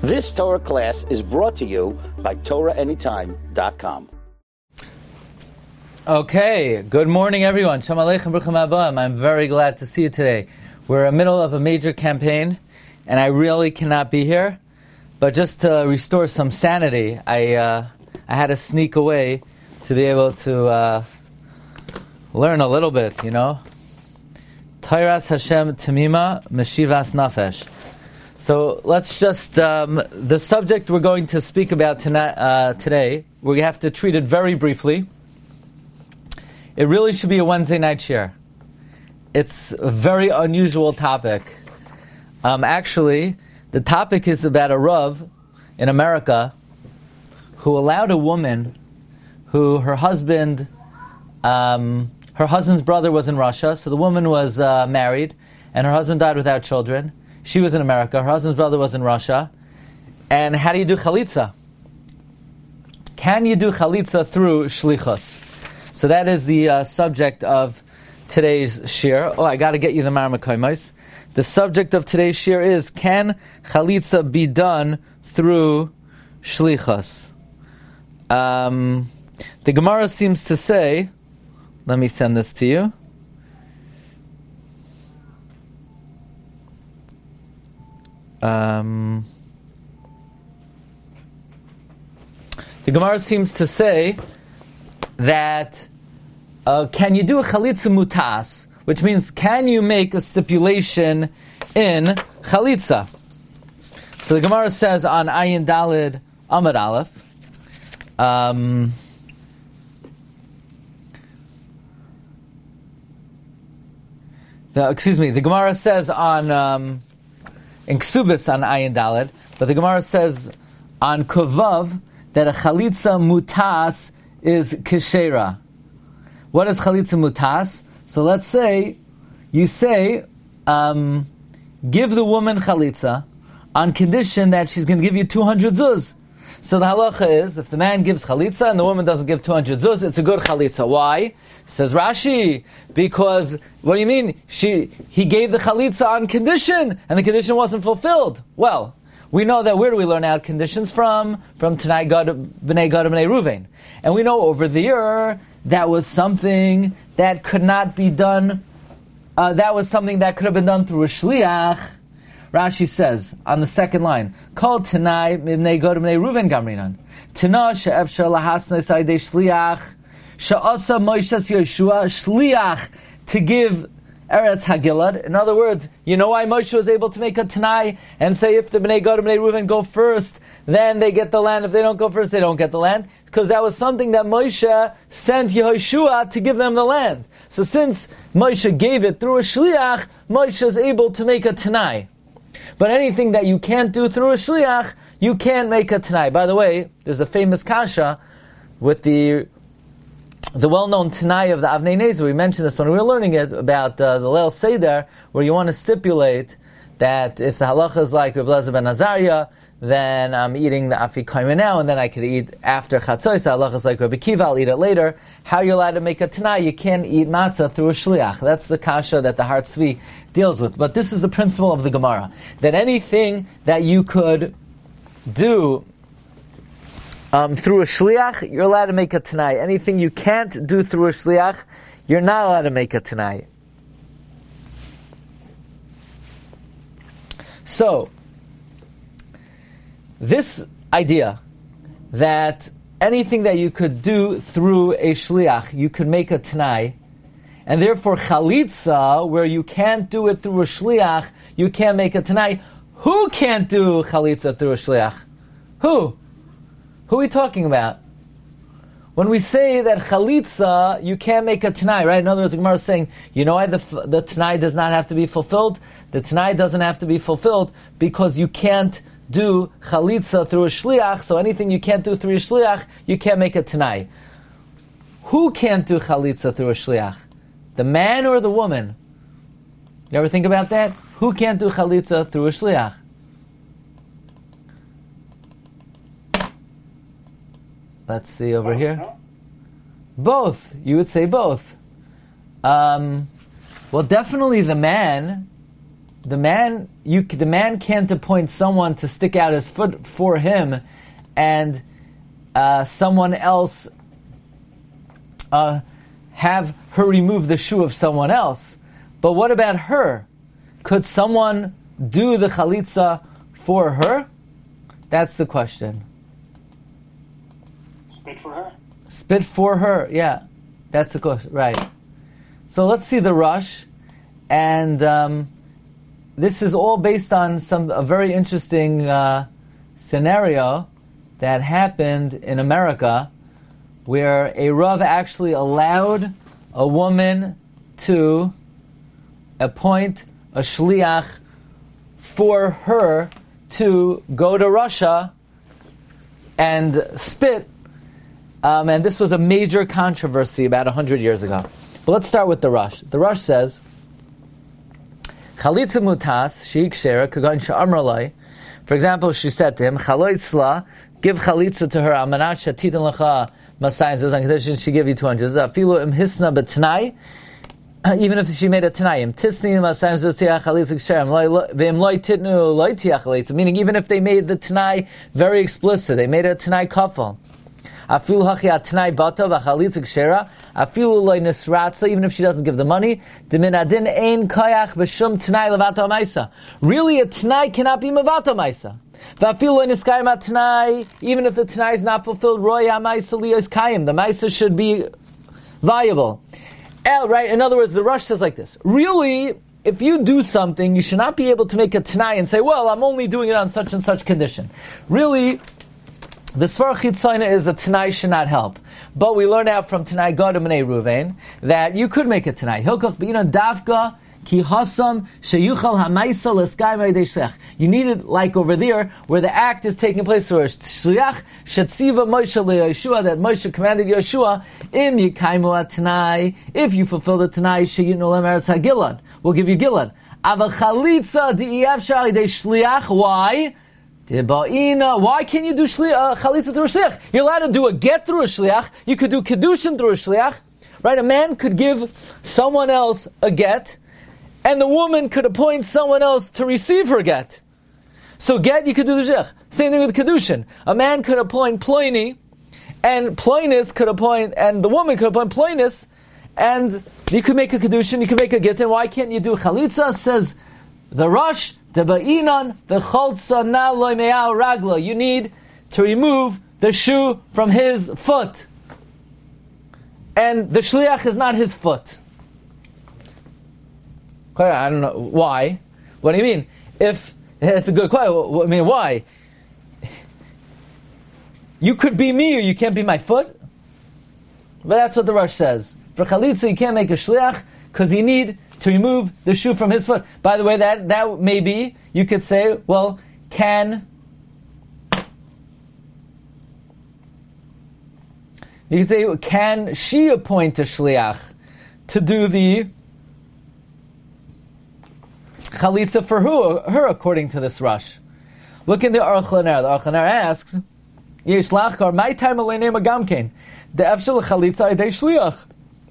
This Torah class is brought to you by TorahAnytime.com. Okay, good morning everyone. Shalom Aleichem, Bruchim Habayim. I'm very glad to see you today. We're in the middle of a major campaign, and I really cannot be here. But just to restore some sanity, I had to sneak away to be able to learn a little bit, Tairas Hashem Tamima Meshivas Nafesh. So let's just, the subject we're going to speak about today, we have to treat it very briefly. It really should be a Wednesday night share. It's a very unusual topic. Actually, the topic is about a Rav in America who allowed a woman who her husband's brother was in Russia, so the woman was married, and her husband died without children. She was in America, her husband's brother was in Russia. And how do you do chalitza? Can you do chalitza through shlichus? So that is the subject of today's shir. Oh, I got to get you the Marmakoimos. The subject of today's shir is, can chalitza be done through shlichus? The Gemara seems to say, let me send this to you. The Gemara seems to say that can you do a chalitza mutas, which means can you make a stipulation in chalitza? So the Gemara says on Ayin Dalid Amud Aleph, the Gemara says on in Ksubis on Ayin Dalid, but the Gemara says on Kuvav that a chalitza mutas is keshera. What is chalitza mutas? So let's say you say give the woman chalitza on condition that she's going to give you 200 zuz. So the halacha is, if the man gives chalitza and the woman doesn't give 200 zuz, it's a good chalitza. Why? Says Rashi, because, what do you mean? He gave the chalitza on condition, and the condition wasn't fulfilled. Well, we know that, where do we learn out conditions from? From Tanai Gad B'nai Gad B'nai Ruvain. And we know over the year, that was something that could not be done, that was something that could have been done through a shliach. Rashi says, on the second line, Kol Tanai B'nai Gad B'nai Ruvain Gamrinan. Tana she'efshar lahasna sa'idei shliach, she'asa Moshes Yeshua shliach, to give Eretz Hagilad. In other words, you know why Moshe was able to make a Tanai and say if the Bnei Gad and Bnei Reuven go first, then they get the land. If they don't go first, they don't get the land. Because that was something that Moshe sent Yehoshua to give them the land. So since Moshe gave it through a shliach, Moshe is able to make a Tanai. But anything that you can't do through a shliach, you can't make a Tanai. By the way, there's a famous kasha with the well-known Tanai of the Avnei Nezer. We mentioned this when we were learning it about the Leil Seder, where you want to stipulate that if the halacha is like Reb Elazar ben Azariah, then I'm eating the afikomen now, and then I could eat after chatzos. The halacha is like Rabbi Kiva, I'll eat it later. How are you allowed to make a Tanai? You can't eat matzah through a shliach. That's the kasha that the Har Tzvi deals with. But this is the principle of the Gemara, that anything that you could do through a shliach, you're allowed to make a Tanai. Anything you can't do through a shliach, you're not allowed to make a Tanai. So, this idea that anything that you could do through a shliach, you could make a Tanai, and therefore chalitza, where you can't do it through a shliach, you can't make a Tanai. Who can't do chalitza through a shliach? Who? Who are we talking about? When we say that chalitza, you can't make a Tanai, right? In other words, the Gemara is saying, you know why the Tanai does not have to be fulfilled? The Tanai doesn't have to be fulfilled because you can't do chalitza through a shliach, so anything you can't do through a shliach, you can't make a Tanai. Who can't do chalitza through a shliach? The man or the woman? You ever think about that? Who can't do chalitza through a shliach? Let's see over here. Both. You would say both. Well, definitely the man the man can't appoint someone to stick out his foot for him, and someone else have her remove the shoe of someone else. But what about her? Could someone do the chalitza for her? That's the question. Spit for her? Spit for her, yeah. That's the question, right. So let's see the Rush. And this is all based on a very interesting scenario that happened in America, where a Rav actually allowed a woman to appoint a shliach for her to go to Russia and spit. And this was a major controversy about 100 years ago. But let's start with the Rush. The Rush says, Chalitza mutas sheik shera kagan sha'amralai. For example, she said to him, Chaloitzla, give chalitza to her, amanat shatitan lecha masayim, says on condition she give you 200. Afilu im hisna b'tnai, even if she made a t'nayim. Tisni masayim zotiyach chalitza ksherim, v'im loy titnu loy tiyach chalitza, meaning even if they made the t'nai very explicit, they made a t'nai kafel. Afilu hachi atnai bata v'chalitza kshera. Afilu loy nisratza, even if she doesn't give the money. Dimin adin ein koyach b'shum t'nai levata maisa. Really, a t'nai cannot be mevata maisa. V'afilu loy niskayim atnai, even if the t'nai is not fulfilled, roy ha'maisa liyos kayim. The maisa should be viable. Right? In other words, the Rush says like this. Really, if you do something, you should not be able to make a t'nai and say, well, I'm only doing it on such and such condition. Really, the Svar Chitzayna is a Tanai should not help. But we learn out from Tanai Gadam and Ruvain that you could make a Tanai. Hilkach b'ina davka ki hasam sheyuchal hamaisa l'skai ma'idei shliach. You need it like over there where the act is taking place where shliach shetziva Moshe leYeshua, that Moshe commanded Yeshua, im yikaimu Tanai, if you fulfill the Tanai sheyitnu lem eretz hagilad, we'll give you Gilad. Ava chalitza di'yavshar idei shliach. Why? Why can't you do chalitza through a shliach? You're allowed to do a get through a shliach. You could do kedushin through a shliach. Right? A man could give someone else a get, and the woman could appoint someone else to receive her get. So get, you could do the shliach. Same thing with kedushin. A man could appoint ploini, and ploinis could appoint, and the woman could appoint ploinis, and you could make a kedushin, you could make a get, and why can't you do chalitza? Says the Rush, Deba'inan v'choltza na loy me'al ragla. You need to remove the shoe from his foot. And the shliach is not his foot. I don't know. Why? What do you mean? If it's a good question. I mean, why? You could be me or you can't be my foot? But that's what the Rush says. For chalitza, you can't make a shliach because you need to remove the shoe from his foot. By the way, that may be, you could say, well, can she appoint a shliach to do the chalitza for her according to this Rush? Look in the Aruch LaNer. The Aruch LaNer asks, Yesh lachkar, my time aleinei magamkein, the efshel chalitza idei shliach.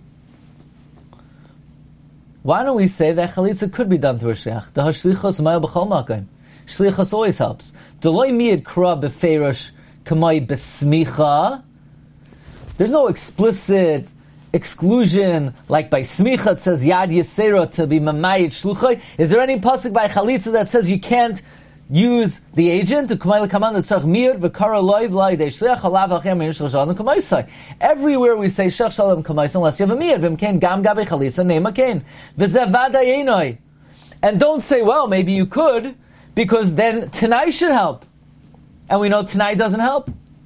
Why don't we say that chalitza could be done through a shliach? The hashlichos ma'il b'chol makom. Shlichos always helps. Deloy miyad kra befeirosh kamay besmicha. There's no explicit exclusion like by smicha. It says yad yisera to be mamayit shluchay. Is there any pasuk by chalitza that says you can't use the agent to kamay l'kaman l'tzarch miyad v'kara loiv la'idei shliach halav achem miyad shalom kamaysai? Everywhere we say shach shalom kamaysai unless you have a miyad v'mkein gam gabe chalitza neima kein v'zev vadayenoi. And don't say, well, maybe you could, because then Tanai should help, and we know Tanai doesn't help.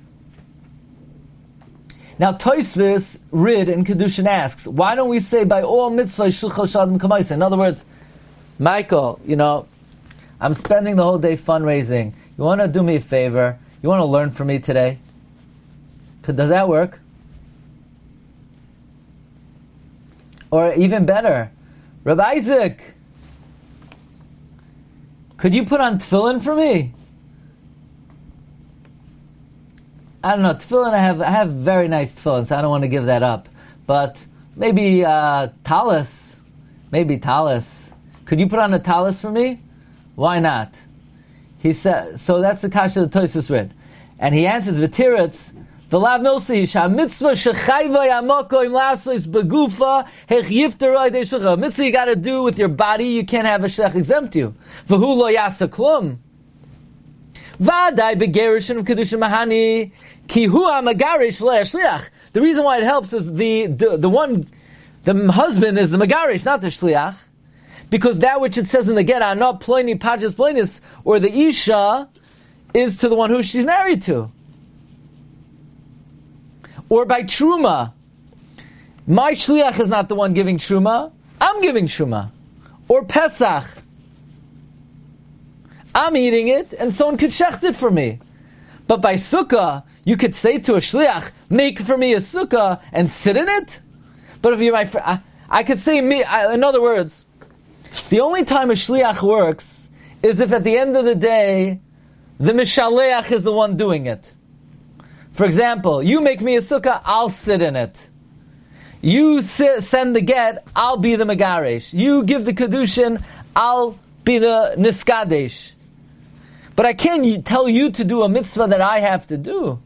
Now Tosfos Rid in Kedushin asks, why don't we say by all mitzvahs shulchal shalom kamaysai? In other words, Michael, I'm spending the whole day fundraising. You want to do me a favor? You want to learn from me today? Does that work? Or even better, Rabbi Isaac, could you put on tefillin for me? I don't know, tefillin, I have very nice tefillin, so I don't want to give that up. But maybe talis. could you put on a talis for me? Why not? He said, so that's the kasha the Tosfos read. And he answers, V'tiritz, V'lav milsi, mitzvah shechayva yamoko im lasos begufa hech yiftaroi de shulcha. Mitzvah you got to do with your body, you can't have a shech exempt you. V'hu lo yasa klum. V'adai begerishin of kedushin mahani ki hu amagarish v'lo yashliach. The reason why it helps is the husband is the megarish, not the shliach. Because that which it says in the get, not ploini pajas ploinis, or the isha, is to the one who she's married to. Or by truma. My shliach is not the one giving truma, I'm giving truma. Or Pesach. I'm eating it, and someone could shecht it for me. But by sukkah, you could say to a shliach, make for me a sukkah, and sit in it? But if you're my friend, I could say, in other words, the only time a shliach works is if at the end of the day, the mishaleach is the one doing it. For example, you make me a sukkah, I'll sit in it. You send the get, I'll be the megaresh. You give the kedushin, I'll be the niskadesh. But I can't tell you to do a mitzvah that I have to do.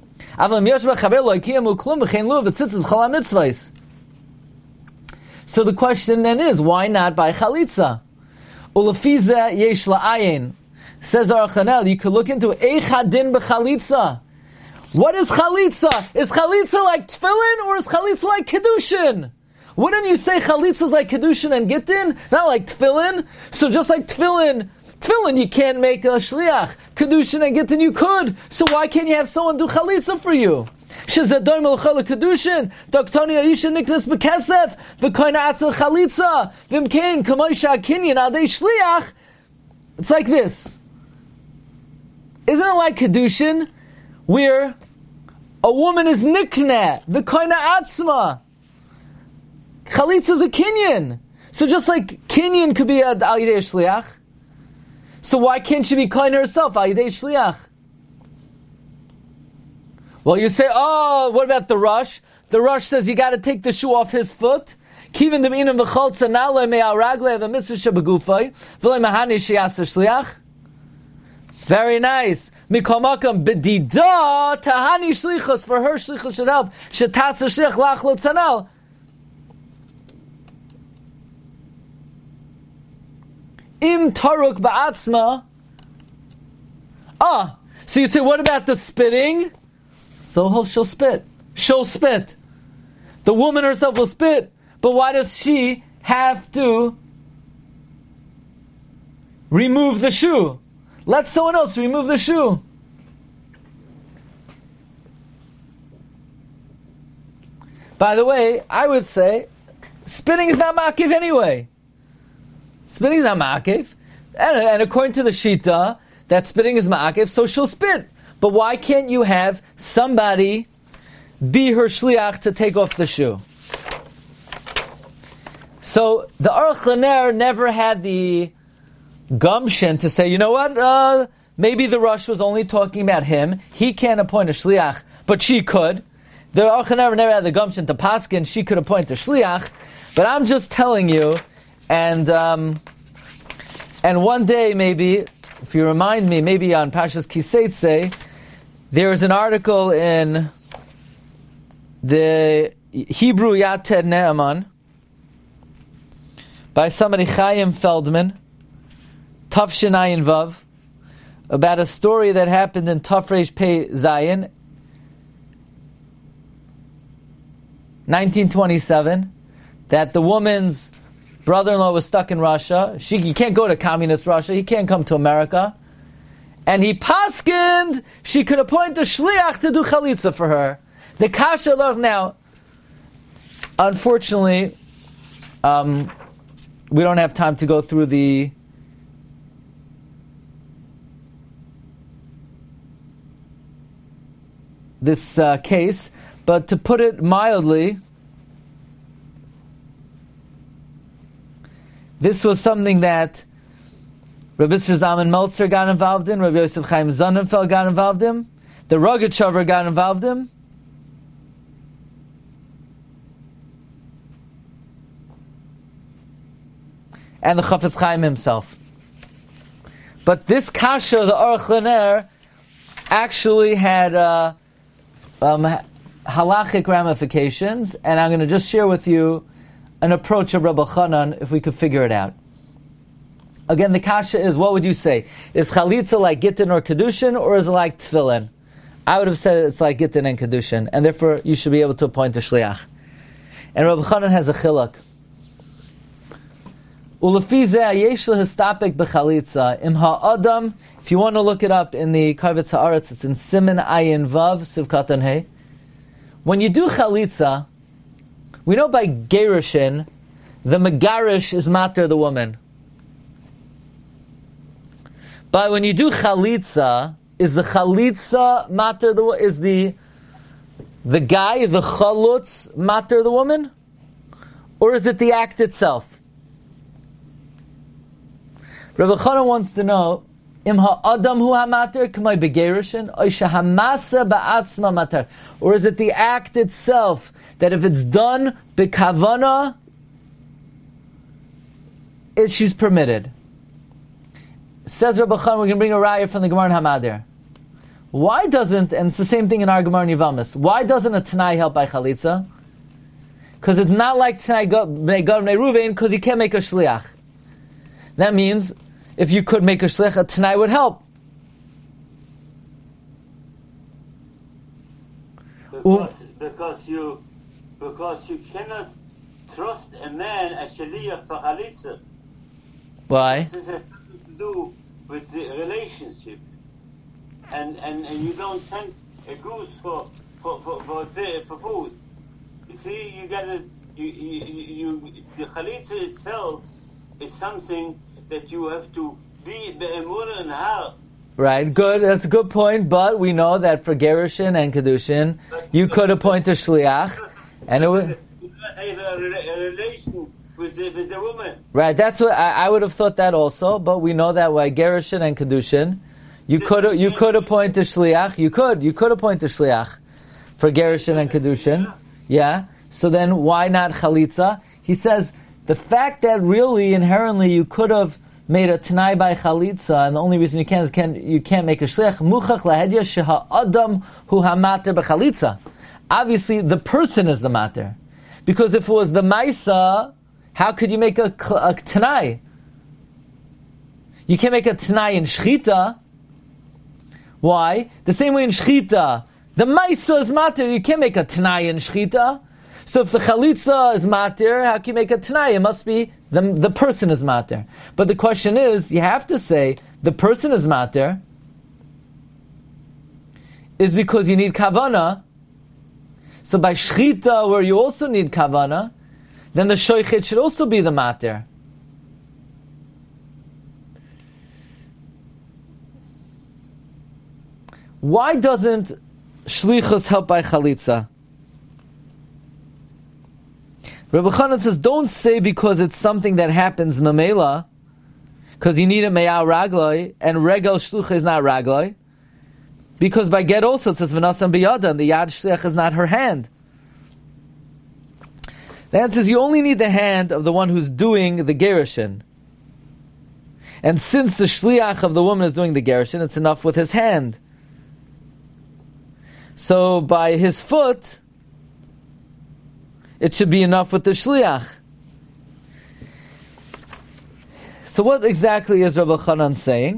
So the question then is, why not by chalitza? Ulefize yesh la'ayin. Says Aruch Hanel, you could look into eichadin b'chalitza. What is chalitza? Is chalitza like tefillin or is chalitza like kedushin? Wouldn't you say chalitza is like kedushin and gittin? Not like tefillin? So just like tefillin you can't make a shliach. Kedushin and gittin you could. So why can't you have someone do chalitza for you? Shezadoy melchol kedushin, doktoni aisha niklas bekesef, v'koina atzal chalitza, v'imkein kamoisha kinyan adei shliach. It's like this. Isn't it like kedushin, where a woman is nikneh, v'koina atzma? Chalitza is a kinyan. So just like kinyan could be al yidei shliach, so why can't she be koina herself al yidei shliach? Well, you say, oh, what about the Rosh? The Rosh says you got to take the shoe off his foot. Kivin de'minim v'choltza na'le me'al ragle v'mitzvah shebegufay v'lo mahani sheyas shliach. Very nice. Mikol makam b'dida tahani shlichus, for her shlichus should help. Shetas shliach lachlo tzanal. Im taruk ba'atzma. So you say, what about the spitting? So she'll spit. She'll spit. The woman herself will spit. But why does she have to remove the shoe? Let someone else remove the shoe. By the way, I would say, spitting is not ma'akiv anyway. Spitting is not ma'akiv. And according to the Shita, that spitting is ma'akiv, so she'll spit. But why can't you have somebody be her shliach to take off the shoe? So the Aruch LaNer never had the gumption to say, you know what, maybe the Rosh was only talking about him. He can't appoint a shliach, but she could. The Aruch LaNer never had the gumption to paskin. She could appoint a shliach. But I'm just telling you, and one day maybe, if you remind me, maybe on Pashas Kiseitze, there is an article in the Hebrew Yated Ne'eman by somebody, Chaim Feldman, Tafshin Ayin Vav, about a story that happened in Tafresh Pei Zayin, 1927, that the woman's brother-in-law was stuck in Russia. He can't go to communist Russia. He can't come to America. And he paskined she could appoint a shliach to do chalitza for her. The kasha now, unfortunately, we don't have time to go through this case, but to put it mildly, this was something that Rabbi Yisrael Zalman Meltzer got involved in, Rabbi Yosef Chaim Sonnenfeld got involved in, the Rogatchover got involved in. and the Chafetz Chaim himself. But this kasha, the Aruch LaNer, actually had halachic ramifications, and I'm going to just share with you an approach of Rabbi Chanan if we could figure it out. Again, the kasha is, what would you say? Is chalitza like gittin or kedushin, or is it like tefillin? I would have said it's like gittin and kedushin, and therefore you should be able to appoint a shliach. And Rabbi Chanan has a chiluk. Ulefi zeh yesh lehistapek b'chalitza im ha'adam. If you want to look it up in the Kavitz Haaretz, it's in Siman Ayin Vav Sivkatan Hey. When you do chalitza, we know by gerushin, the megarish is mater the woman. But when you do chalitza, is the chalitza mater is the guy, the chalutz, mater the woman? Or is it the act itself? Rabbi Chanan wants to know, Im ha'adam hu ha'mater k'may begerushin, oisha hamasa ba'atzma mater. Or is it the act itself, that if it's done b'kavana, she's permitted? Says Rabbi Chanan, we're going to bring a raya from the Gemara in Hamadir. Why doesn't, and it's the same thing in our Gemara in Yevamos, why doesn't a Tanai help by Chalitza? Because it's not like Tanai Bnei Gad Bnei Ruvain, because you can't make a Shliach. That means, if you could make a Shliach, a Tanai would help. Because you cannot trust a man as Shliach for Chalitza. Why? This has to do with the relationship. And you don't send a goose for food. You see, you gotta the chalitza itself is something that you have to be be'emunah and heart. Right, good. That's a good point. But we know that for gerushin and kedushin, you could appoint a shliach, and it would a relation with the woman. Right. That's what I would have thought that also. But we know that by gerushin and kedushin, you could appoint a shliach. You could appoint a shliach for gerushin and kedushin. Yeah. So then, why not chalitza? He says the fact that really inherently you could have made a tanai by chalitza, and the only reason you can't is you can't make a shliach. Muchach lahedya sheha adam hu hamater b'chalitza. Obviously, the person is the mater, because if it was the maisa, how could you make a tanai? You can't make a tanai in shchita. Why? The same way in shchita, the maisa is mater. You can't make a tanai in shchita. So if the chalitza is mater, how can you make a tanai? It must be the person is mater. But the question is, you have to say the person is mater is because you need kavana. So by shchita, where you also need kavana, then the shoichet should also be the mater. Why doesn't shlichus help by chalitza? Rabbi Chanan says, don't say because it's something that happens mamela, because you need a meyal ragloi, and regel shlucha is not ragloi, because by get also it says v'nasam biyada, and the yad shliach is not her hand. The answer is you only need the hand of the one who's doing the gerushin. And since the shliach of the woman is doing the gerushin, it's enough with his hand. So by his foot, it should be enough with the shliach. So what exactly is Rabbi Chanan saying?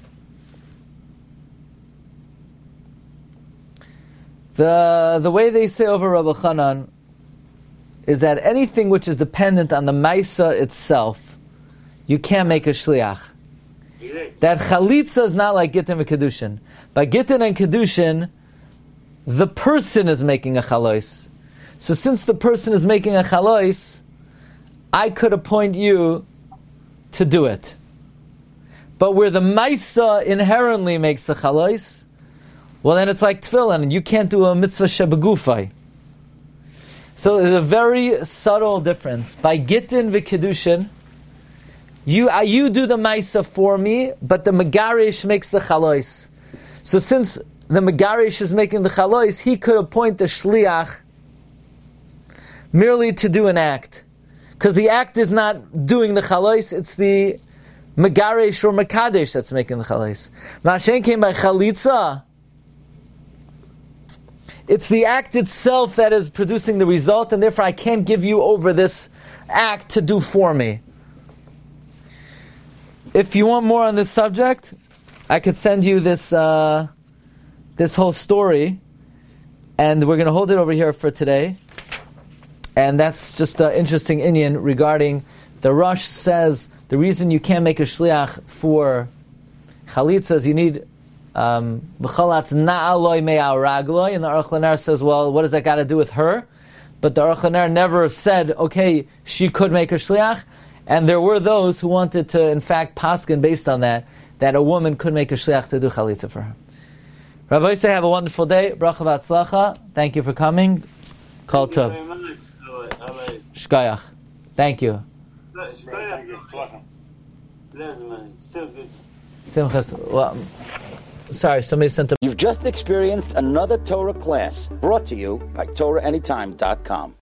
The way they say over Rabbi Chanan is that anything which is dependent on the maisa itself, you can't make a shliach. That chalitza is not like gittin and kedushin. By gittin and kedushin, the person is making a chalois. So since the person is making a chalois, I could appoint you to do it. But where the maisa inherently makes a chalois, well then it's like tefillin, and you can't do a mitzvah shebegufay. So there's a very subtle difference. By gittin v'kedushin, you do the maisa for me, but the megarish makes the chalois. So since the megarish is making the chalois, he could appoint the shliach merely to do an act. Because the act is not doing the chalais, it's the megaresh or mekadesh that's making the chalais. Ma'ashen came by chalitza. It's the act itself that is producing the result, and therefore I can't give you over this act to do for me. If you want more on this subject, I could send you this this whole story, and we're going to hold it over here for today. And that's just an interesting inyan regarding the Rosh says the reason you can't make a shliach for chalitza is you need v'chalatz na'aloi me'al ragloi, and the Aruch LaNer says, well, what does that got to do with her? But the Aruch LaNer never said, okay, she could make a shliach, and there were those who wanted to, in fact, paskin based on that a woman could make a shliach to do chalitza for her. Rabbi Yosef, have a wonderful day. Bracha v'atzlacha. Thank you for coming. Kol tov. Shkayach. Thank you. Simchas. Well, sorry, somebody sent a... You've just experienced another Torah class brought to you by TorahAnytime.com.